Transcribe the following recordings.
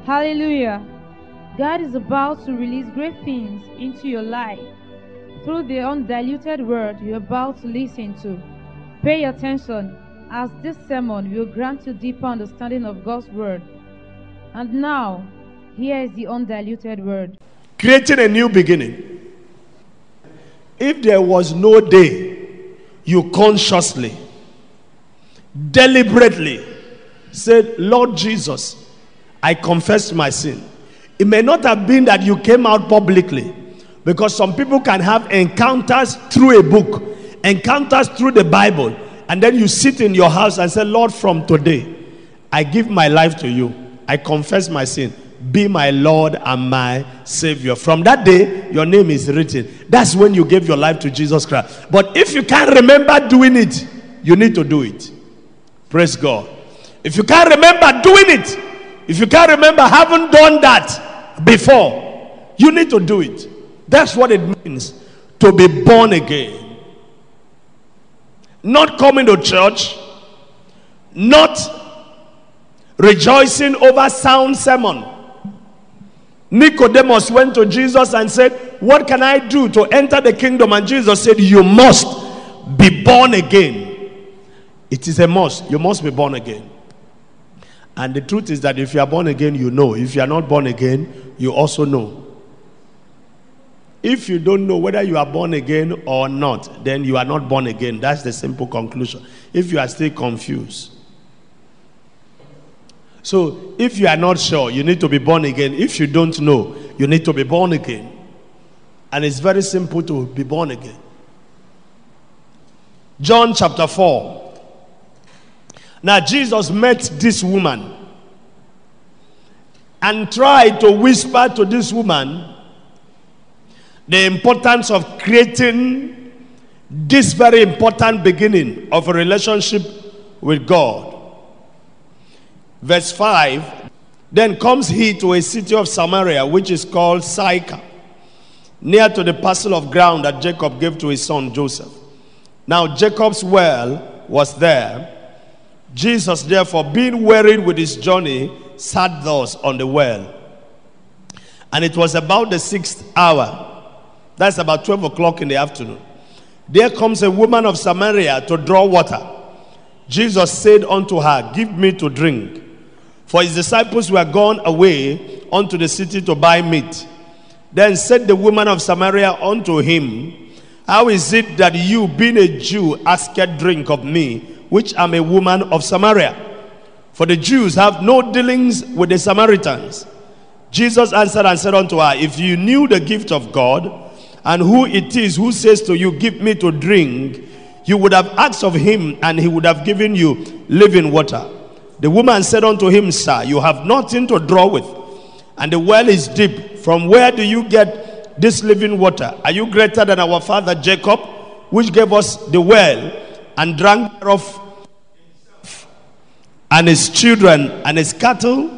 Hallelujah. God is about to release great things into your life through the undiluted word you're about to listen to. Pay attention, as this sermon will grant you deeper understanding of God's word. And now, here is the undiluted word. Creating a new beginning. If there was no day you consciously, deliberately said, Lord Jesus, I confess my sin. It may not have been that you came out publicly, because some people can have encounters through a book, encounters through the Bible, and then you sit in your house and say, Lord, from today, I give my life to you. I confess my sin. Be my Lord and my Savior. From that day, your name is written. That's when you gave your life to Jesus Christ. But if you can't remember doing it, you need to do it. Praise God. If you can't remember doing it, if you can't remember having done that before, you need to do it. That's what it means to be born again. Not coming to church, not rejoicing over sound sermon. Nicodemus went to Jesus and said, what can I do to enter the kingdom? And Jesus said, you must be born again. It is a must. You must be born again. And the truth is that if you are born again, you know. If you are not born again, you also know. If you don't know whether you are born again or not, then you are not born again. That's the simple conclusion. If you are still confused. So, if you are not sure, you need to be born again. If you don't know, you need to be born again. And it's very simple to be born again. John chapter 4. Now, Jesus met this woman and tried to whisper to this woman the importance of creating this very important beginning of a relationship with God. Verse 5, then comes he to a city of Samaria, which is called Sychar, near to the parcel of ground that Jacob gave to his son Joseph. Now Jacob's well was there. Jesus, therefore, being wearied with his journey, sat thus on the well. And it was about the 6th hour. That's about 12 o'clock in the afternoon. There comes a woman of Samaria to draw water. Jesus said unto her, give me to drink. For his disciples were gone away unto the city to buy meat. Then said the woman of Samaria unto him, how is it that you, being a Jew, asketh drink of me, which am a woman of Samaria? For the Jews have no dealings with the Samaritans. Jesus answered and said unto her, if you knew the gift of God, and who it is who says to you, give me to drink, you would have asked of him, and he would have given you living water. The woman said unto him, sir, you have nothing to draw with, and the well is deep. From where do you get this living water? Are you greater than our father Jacob, which gave us the well, and drank thereof, and his children, and his cattle?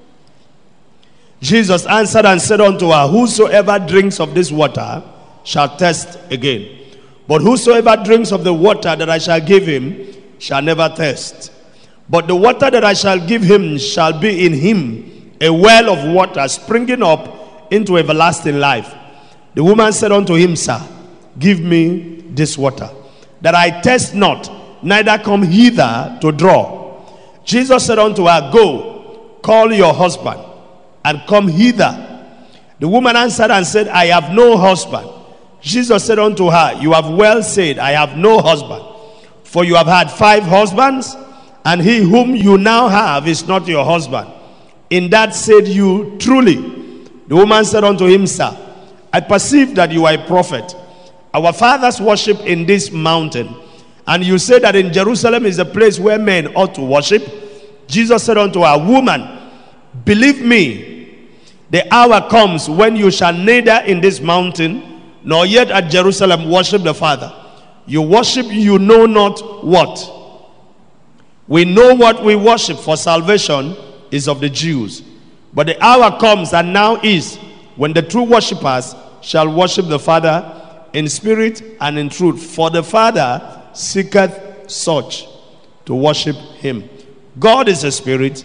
Jesus answered and said unto her, whosoever drinks of this water shall thirst again. But whosoever drinks of the water that I shall give him shall never thirst. But the water that I shall give him shall be in him a well of water springing up into everlasting life. The woman said unto him, sir, give me this water, that I thirst not, neither come hither to draw. Jesus said unto her, go, call your husband, and come hither. The woman answered and said, I have no husband. Jesus said unto her, you have well said, I have no husband. For you have had 5 husbands, and he whom you now have is not your husband. In that said you truly. The woman said unto him, sir, I perceive that you are a prophet. Our fathers worship in this mountain, and you say that in Jerusalem is a place where men ought to worship. Jesus said unto her, woman, believe me, the hour comes when you shall neither in this mountain nor yet at Jerusalem worship the Father. You worship you know not what. We know what we worship, for salvation is of the Jews. But the hour comes, and now is, when the true worshippers shall worship the Father in spirit and in truth. For the Father seeketh such to worship him. God is a spirit,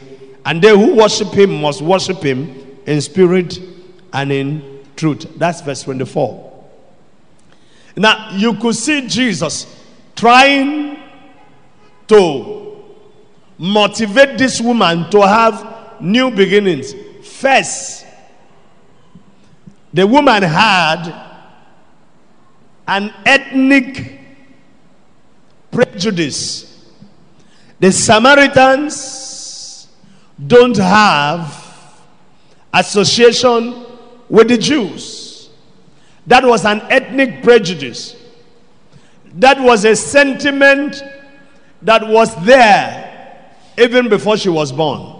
And they who worship him must worship him in spirit and in truth. That's verse 24. Now, you could see Jesus trying to motivate this woman to have new beginnings. First, the woman had an ethnic prejudice. The Samaritans don't have association with the Jews. That was an ethnic prejudice. That was a sentiment that was there even before she was born.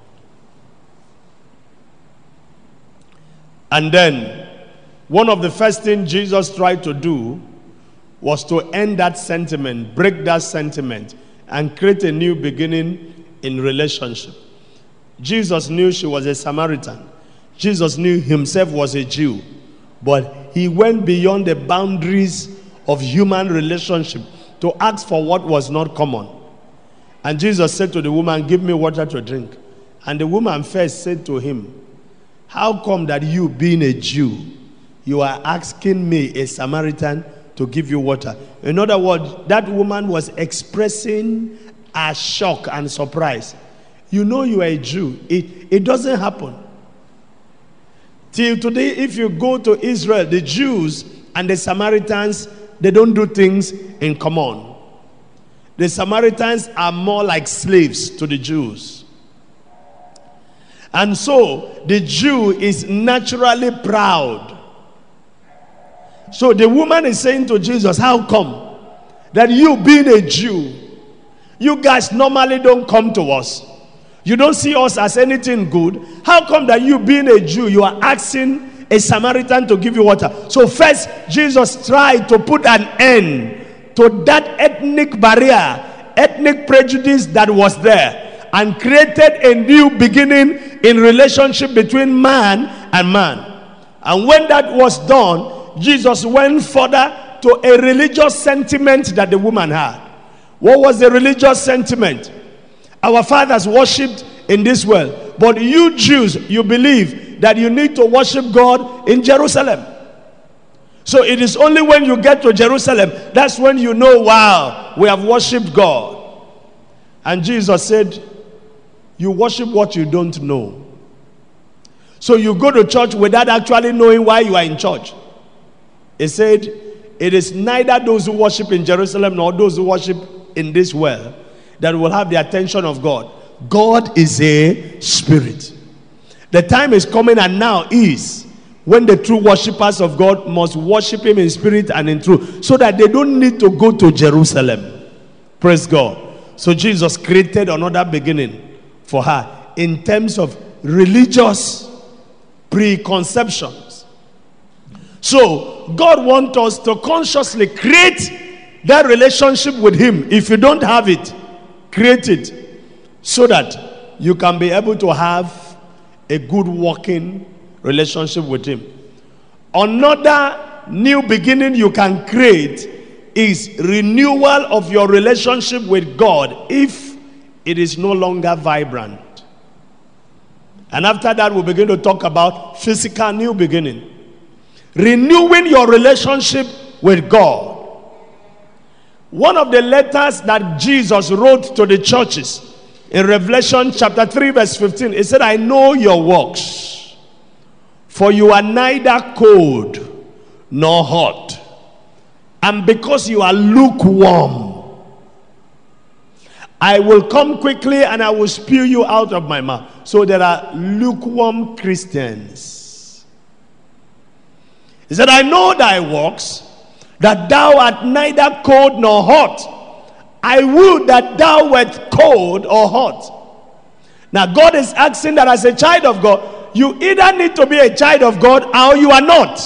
And then, one of the first things Jesus tried to do was to end that sentiment, break that sentiment, and create a new beginning in relationship. Jesus knew she was a Samaritan. Jesus knew himself was a Jew. But he went beyond the boundaries of human relationship to ask for what was not common. And Jesus said to the woman, "Give me water to drink." And the woman first said to him, "How come that you, being a Jew, you are asking me, a Samaritan, to give you water?" In other words, that woman was expressing a shock and surprise. You know you are a Jew. It doesn't happen. Till today, if you go to Israel, the Jews and the Samaritans, they don't do things in common. The Samaritans are more like slaves to the Jews. And so, the Jew is naturally proud. So, the woman is saying to Jesus, "How come that you, being a Jew, you guys normally don't come to us? You don't see us as anything good. How come that you, being a Jew, you are asking a Samaritan to give you water?" So first, Jesus tried to put an end to that ethnic barrier, ethnic prejudice that was there, and created a new beginning in relationship between man and man. And when that was done, Jesus went further to a religious sentiment that the woman had. What was the religious sentiment? Our fathers worshipped in this world, but you Jews, you believe that you need to worship God in Jerusalem. So it is only when you get to Jerusalem, that's when you know, wow, we have worshipped God. And Jesus said, you worship what you don't know. So you go to church without actually knowing why you are in church. He said, it is neither those who worship in Jerusalem nor those who worship in this world that will have the attention of God. God is a spirit. The time is coming, and now is, when the true worshippers of God must worship him in spirit and in truth, so that they don't need to go to Jerusalem. Praise God. So Jesus created another beginning for her in terms of religious preconceptions. So God wants us to consciously create that relationship with him. If you don't have it, create it, so that you can be able to have a good working relationship with him. Another new beginning you can create is renewal of your relationship with God if it is no longer vibrant. And after that, we'll begin to talk about physical new beginning. Renewing your relationship with God. One of the letters that Jesus wrote to the churches in Revelation chapter 3 verse 15, he said, I know your works, for you are neither cold nor hot. And because you are lukewarm, I will come quickly and I will spew you out of my mouth. So there are lukewarm Christians. He said, I know thy works, that thou art neither cold nor hot. I would that thou wert cold or hot. Now God is asking that as a child of God, you either need to be a child of God or you are not.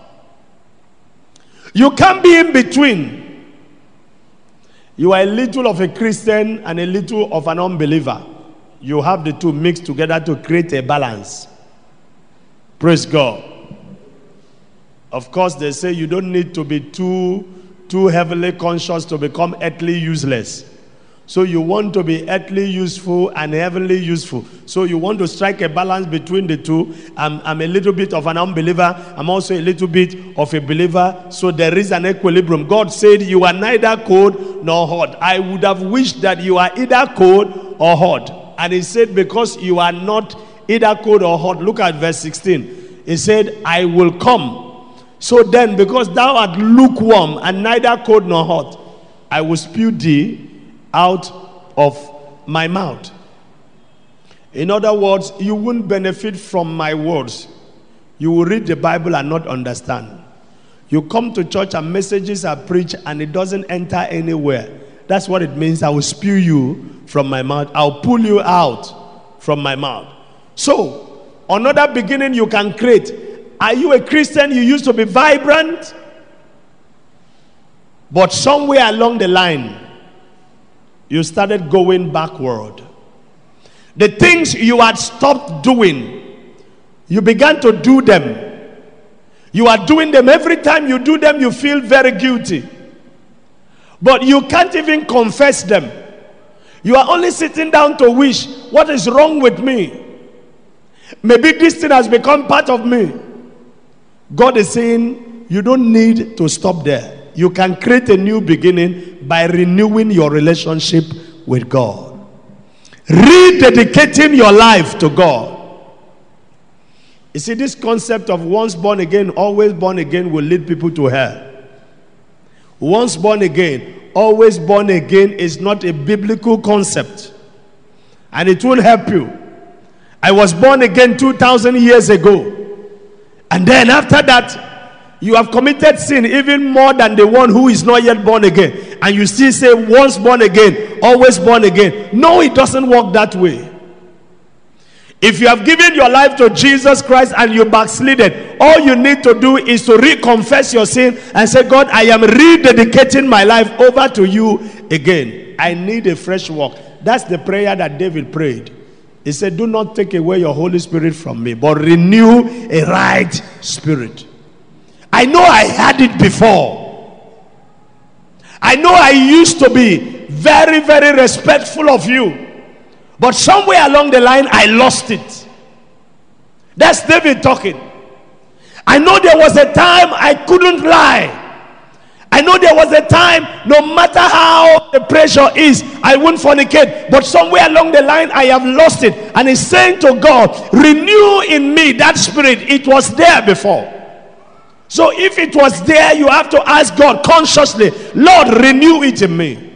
You can't be in between. You are a little of a Christian and a little of an unbeliever. You have the two mixed together to create a balance. Praise God. Of course, they say you don't need to be too heavily conscious to become earthly useless. So you want to be earthly useful and heavenly useful. So you want to strike a balance between the two. I'm a little bit of an unbeliever. I'm also a little bit of a believer. So there is an equilibrium. God said you are neither cold nor hot. I would have wished that you are either cold or hot. And he said, because you are not either cold or hot. Look at verse 16. He said, I will come. So then, because thou art lukewarm and neither cold nor hot, I will spew thee out of my mouth. In other words, you won't benefit from my words. You will read the Bible and not understand. You come to church and messages are preached and it doesn't enter anywhere. That's what it means. I will spew you from my mouth. I'll pull you out from my mouth. So, another beginning you can create. Are you a Christian? You used to be vibrant, but somewhere along the line, you started going backward. The things you had stopped doing, you began to do them. You are doing them. Every time you do them, you feel very guilty. But you can't even confess them. You are only sitting down to wish, what is wrong with me? Maybe this thing has become part of me. God is saying, you don't need to stop there. You can create a new beginning by renewing your relationship with God. Rededicating your life to God. You see, this concept of once born again, always born again will lead people to hell. Once born again, always born again is not a biblical concept. And it won't help you. I was born again 2,000 years ago. And then after that, you have committed sin even more than the one who is not yet born again. And you still say, once born again, always born again. No, it doesn't work that way. If you have given your life to Jesus Christ and you backslided, all you need to do is to reconfess your sin and say, God, I am rededicating my life over to you again. I need a fresh walk. That's the prayer that David prayed. He said, do not take away your Holy Spirit from me, but renew a right spirit. I know I had it before. I know I used to be very, very respectful of you. But somewhere along the line, I lost it. That's David talking. I know there was a time I couldn't lie. I know there was a time, no matter how the pressure is, I won't fornicate. But somewhere along the line, I have lost it. And he's saying to God, renew in me that spirit. It was there before. So if it was there, you have to ask God consciously, Lord, renew it in me.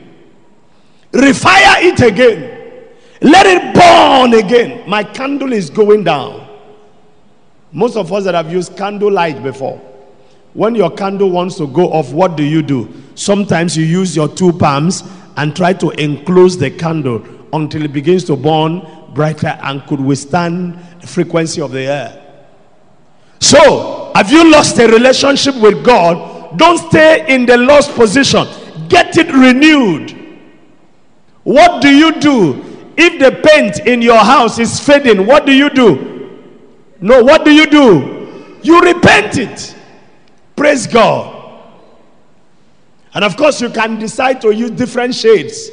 Refire it again. Let it burn again. My candle is going down. Most of us that have used candlelight before, when your candle wants to go off, what do? Sometimes you use your two palms and try to enclose the candle until it begins to burn brighter and could withstand the frequency of the air. So, have you lost a relationship with God? Don't stay in the lost position. Get it renewed. What do? If the paint in your house is fading, what do? No, what do? You repent it. Praise God. And of course, you can decide to use different shades.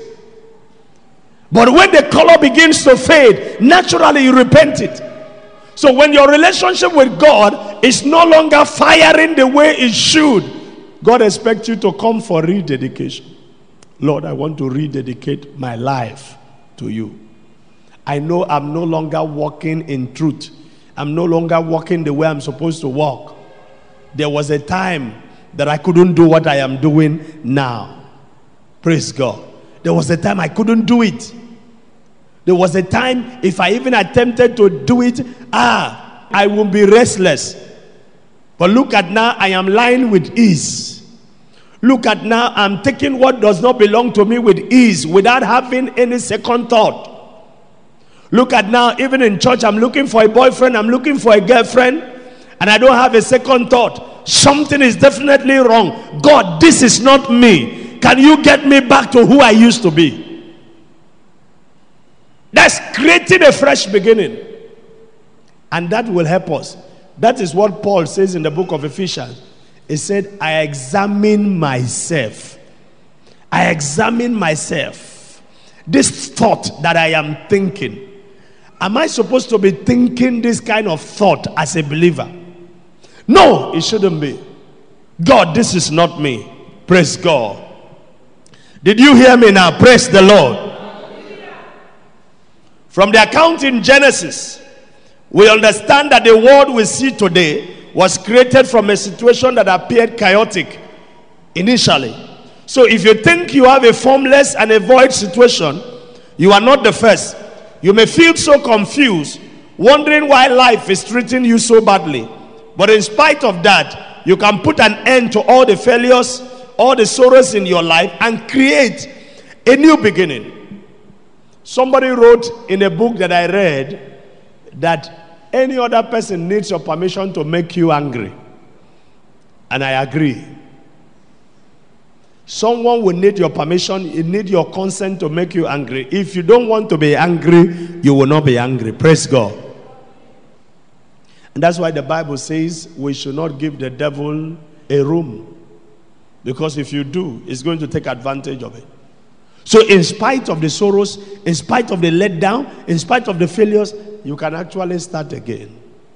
But when the color begins to fade, naturally you repent it. So when your relationship with God is no longer firing the way it should, God expects you to come for rededication. Lord, I want to rededicate my life to you. I know I'm no longer walking in truth. I'm no longer walking the way I'm supposed to walk. There was a time that I couldn't do what I am doing now. Praise God. There was a time I couldn't do it. There was a time, if I even attempted to do it, I would be restless. But look at now, I am lying with ease. Look at now, I'm taking what does not belong to me with ease, without having any second thought. Look at now, even in church, I'm looking for a boyfriend, I'm looking for a girlfriend, and I don't have a second thought. Something is definitely wrong. God, this is not me. Can you get me back to who I used to be? That's creating a fresh beginning. And that will help us. That is what Paul says in the book of Ephesians. He said, I examine myself. I examine myself. This thought that I am thinking, am I supposed to be thinking this kind of thought as a believer? No, it shouldn't be. God, this is not me. Praise God. Did you hear me now? Praise the Lord. From the account in Genesis, we understand that the world we see today was created from a situation that appeared chaotic initially. So if you think you have a formless and a void situation, you are not the first. You may feel so confused, wondering why life is treating you so badly. But in spite of that, you can put an end to all the failures, all the sorrows in your life, and create a new beginning. Somebody wrote in a book that I read that any other person needs your permission to make you angry. And I agree. Someone will need your permission, you need your consent to make you angry. If you don't want to be angry, you will not be angry. Praise God. And that's why the Bible says we should not give the devil a room. Because if you do, he's going to take advantage of it. So in spite of the sorrows, in spite of the letdown, in spite of the failures, you can actually start again.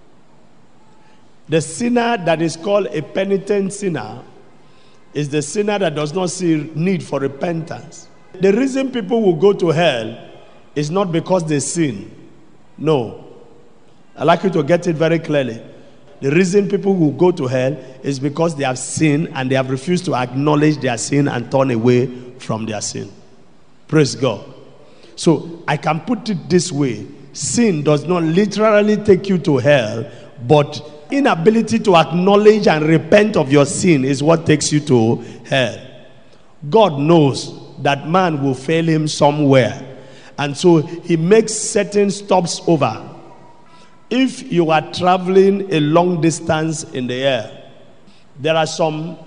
The sinner that is called a penitent sinner is the sinner that does not see need for repentance. The reason people will go to hell is not because they sin. No. I'd like you to get it very clearly. The reason people will go to hell is because they have sinned and they have refused to acknowledge their sin and turn away from their sin. Praise God. So I can put it this way. Sin does not literally take you to hell, but inability to acknowledge and repent of your sin is what takes you to hell. God knows that man will fail him somewhere, and so he makes certain stops over. If you are traveling a long distance in the air, there are some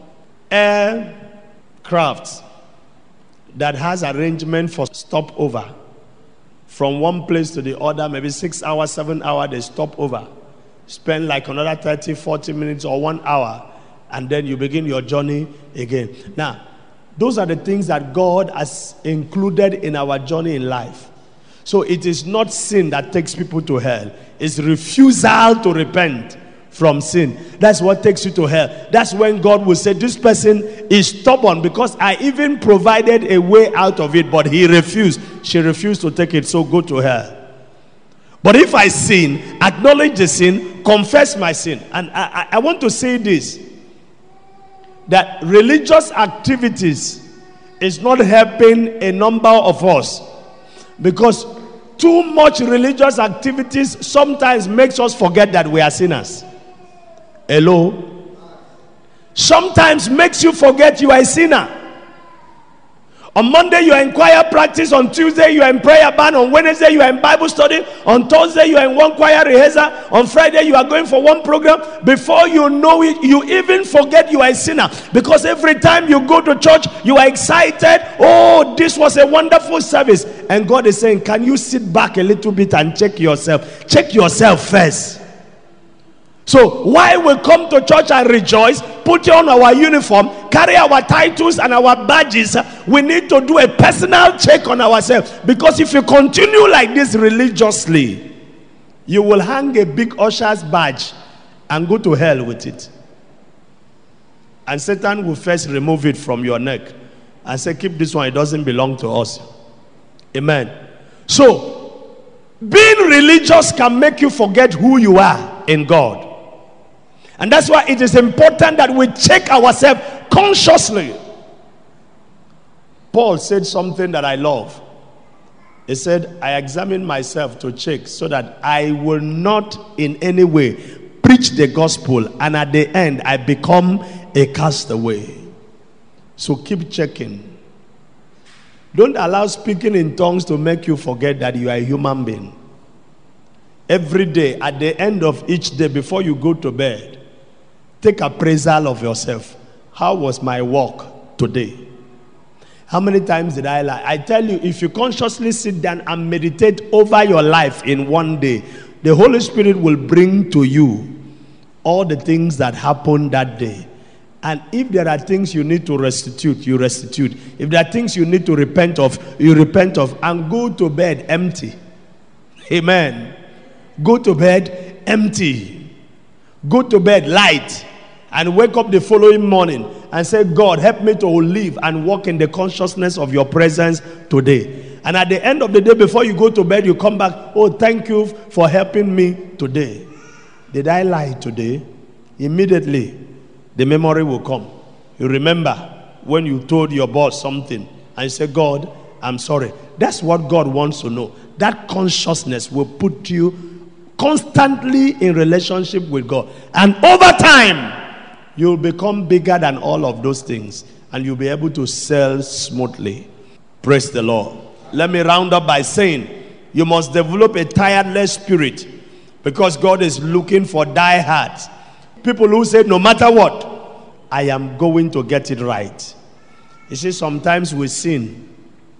aircrafts that has arrangement for stopover from one place to the other, maybe 6 hours, 7 hours, they stop over. Spend like another 30, 40 minutes or 1 hour, and then you begin your journey again. Now, those are the things that God has included in our journey in life. So it is not sin that takes people to hell. It's refusal to repent from sin. That's what takes you to hell. That's when God will say, this person is stubborn because I even provided a way out of it, but he refused. She refused to take it, so go to hell. But if I sin, acknowledge the sin, confess my sin. And I want to say this, that religious activities is not helping a number of us, because too much religious activities sometimes makes us forget that we are sinners. Hello? Sometimes makes you forget you are a sinner. On Monday you are in choir practice, on Tuesday you are in prayer band, on Wednesday you are in Bible study, on Thursday you are in one choir rehearsal, on Friday you are going for one program. Before you know it, you even forget you are a sinner, because every time you go to church you are excited. Oh, this was a wonderful service, and God is saying, can you sit back a little bit and check yourself? Check yourself first. So while we come to church and rejoice, put on our uniform, carry our titles and our badges, we need to do a personal check on ourselves. Because if you continue like this religiously, you will hang a big usher's badge and go to hell with it. And Satan will first remove it from your neck and say, keep this one, it doesn't belong to us. Amen. So being religious can make you forget who you are in God. And that's why it is important that we check ourselves consciously. Paul said something that I love. He said, I examine myself to check so that I will not in any way preach the gospel, and at the end I become a castaway. So keep checking. Don't allow speaking in tongues to make you forget that you are a human being. Every day, at the end of each day, before you go to bed, take appraisal of yourself. How was my walk today? How many times did I lie? I tell you, if you consciously sit down and meditate over your life in one day, the Holy Spirit will bring to you all the things that happened that day. And if there are things you need to restitute, you restitute. If there are things you need to repent of, you repent of. And go to bed empty. Amen. Go to bed empty. Go to bed light. And wake up the following morning and say, God, help me to live and walk in the consciousness of your presence today. And at the end of the day, before you go to bed, you come back, oh, thank you for helping me today. Did I lie today? Immediately, the memory will come. You remember when you told your boss something and you say, God, I'm sorry. That's what God wants to know. That consciousness will put you constantly in relationship with God. And over time, you'll become bigger than all of those things. And you'll be able to sell smoothly. Praise the Lord. Let me round up by saying, you must develop a tireless spirit, because God is looking for diehards. People who say, no matter what, I am going to get it right. You see, sometimes we sin.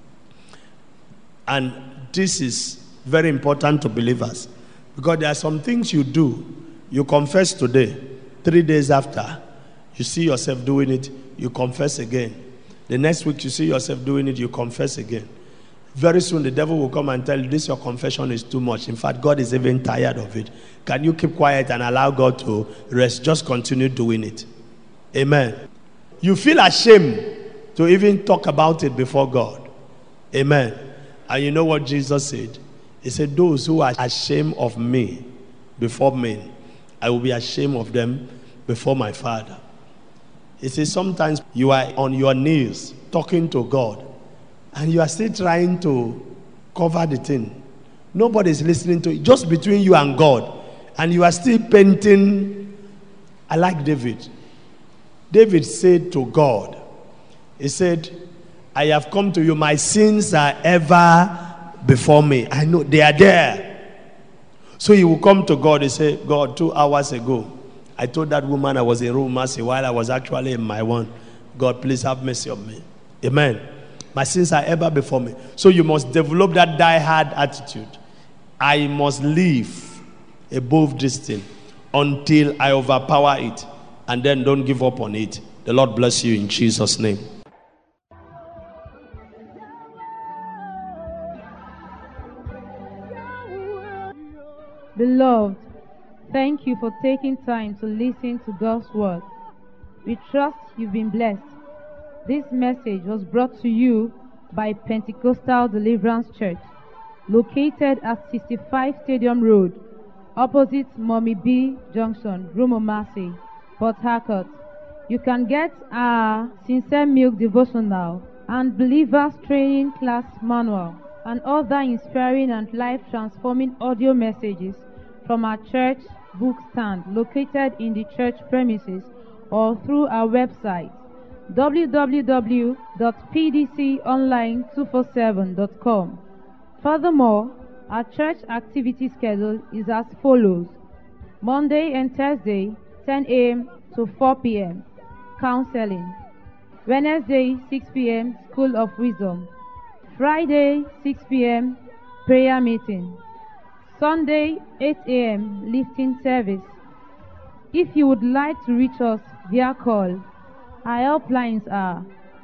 And this is very important to believers. Because there are some things you do, you confess today, 3 days after, you see yourself doing it, you confess again. The next week you see yourself doing it, you confess again. Very soon the devil will come and tell you, this your confession is too much. In fact, God is even tired of it. Can you keep quiet and allow God to rest? Just continue doing it. Amen. You feel ashamed to even talk about it before God. Amen. And you know what Jesus said? He said, those who are ashamed of me before men, I will be ashamed of them before my Father. He says, sometimes you are on your knees talking to God, and you are still trying to cover the thing. Nobody is listening to it, just between you and God. And you are still painting. I like David. David said to God, he said, I have come to you, my sins are ever before me. I know they are there. So he will come to God and say, God, 2 hours ago, I told that woman I was in room mercy while I was actually in my one. God, please have mercy on me. Amen. My sins are ever before me. So you must develop that die-hard attitude. I must live above this thing until I overpower it. And then don't give up on it. The Lord bless you in Jesus' name. Beloved, thank you for taking time to listen to God's word. We trust you've been blessed. This message was brought to you by Pentecostal Deliverance Church, located at 65 Stadium Road, opposite Mommy B Junction, Rumomasi, Port Harcourt. You can get our Sincere Milk Devotional and Believers Training Class Manual and other inspiring and life-transforming audio messages from our church book stand located in the church premises or through our website www.pdconline247.com. Furthermore, our church activity schedule is as follows: Monday and Thursday, 10 a.m. to 4 p.m. counseling. Wednesday, 6 p.m. School of Wisdom. Friday, 6 p.m. prayer meeting. Sunday, 8 a.m. lifting service. If you would like to reach us via call, our helplines are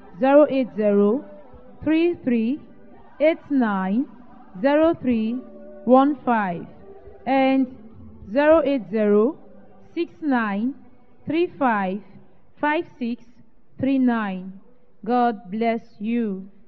080-3389-0315 and 080-6935-5639. God bless you.